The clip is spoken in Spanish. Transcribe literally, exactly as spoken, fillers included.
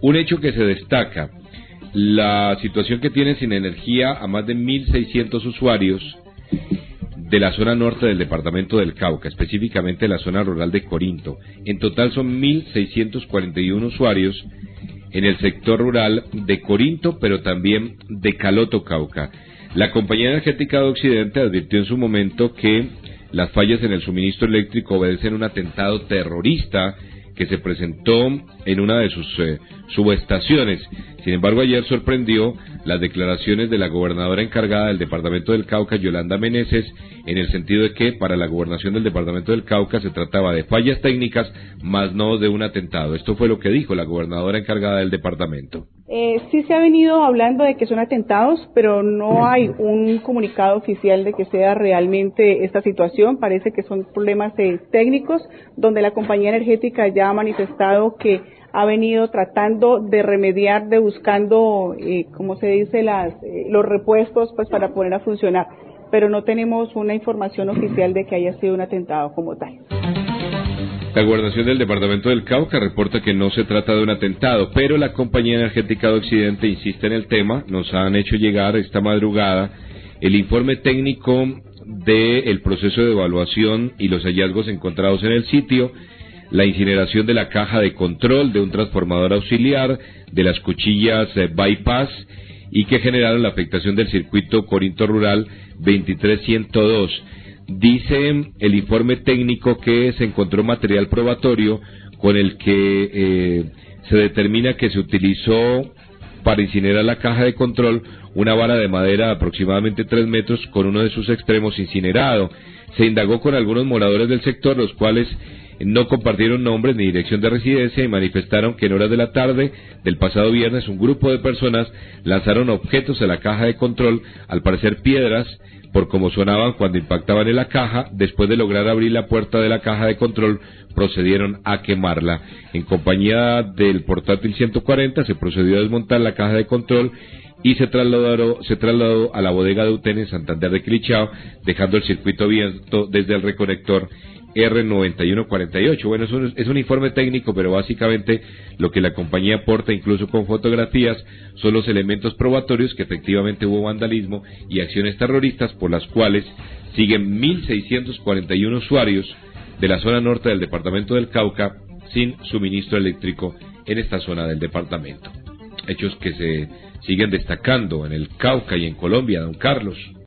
Un hecho que se destaca, la situación que tiene sin energía a más de mil seiscientos usuarios de la zona norte del departamento del Cauca, específicamente la zona rural de Corinto. En total son mil seiscientos cuarenta y uno usuarios en el sector rural de Corinto, pero también de Caloto, Cauca. La Compañía Energética de Occidente advirtió en su momento que las fallas en el suministro eléctrico obedecen a un atentado terrorista que se presentó en una de sus eh, subestaciones. Sin embargo, ayer sorprendió las declaraciones de la gobernadora encargada del departamento del Cauca, Yolanda Meneses, en el sentido de que para la gobernación del departamento del Cauca se trataba de fallas técnicas, más no de un atentado. Esto fue lo que dijo la gobernadora encargada del departamento. Eh, sí se ha venido hablando de que son atentados, pero no hay un comunicado oficial de que sea realmente esta situación. Parece que son problemas eh, técnicos, donde la compañía energética ya ha manifestado que ha venido tratando de remediar, de buscando, eh, como se dice, las, eh, los repuestos pues para poner a funcionar. Pero no tenemos una información oficial de que haya sido un atentado como tal. La gobernación del departamento del Cauca reporta que no se trata de un atentado, pero la Compañía Energética de Occidente insiste en el tema. Nos han hecho llegar esta madrugada el informe técnico del proceso de evaluación y los hallazgos encontrados en el sitio, la incineración de la caja de control, de un transformador auxiliar, de las cuchillas eh, bypass, y que generaron la afectación del circuito Corinto Rural veintitrés ciento dos. Dice el informe técnico que se encontró material probatorio con el que eh, se determina que se utilizó para incinerar la caja de control una vara de madera de aproximadamente tres metros con uno de sus extremos incinerado. Se indagó con algunos moradores del sector, los cuales no compartieron nombres ni dirección de residencia y manifestaron que en horas de la tarde del pasado viernes un grupo de personas lanzaron objetos a la caja de control, al parecer piedras, por cómo sonaban cuando impactaban en la caja. Después de lograr abrir la puerta de la caja de control, procedieron a quemarla. En compañía del portátil ciento cuarenta se procedió a desmontar la caja de control y se trasladó, se trasladó a la bodega de Uten en Santander de Quilichao, dejando el circuito abierto desde el reconector R noventa y uno cuarenta y ocho. Bueno, es un, es un informe técnico, pero básicamente lo que la compañía aporta, incluso con fotografías, son los elementos probatorios que efectivamente hubo vandalismo y acciones terroristas, por las cuales siguen mil seiscientos cuarenta y uno usuarios de la zona norte del departamento del Cauca sin suministro eléctrico en esta zona del departamento. Hechos que se siguen destacando en el Cauca y en Colombia, don Carlos.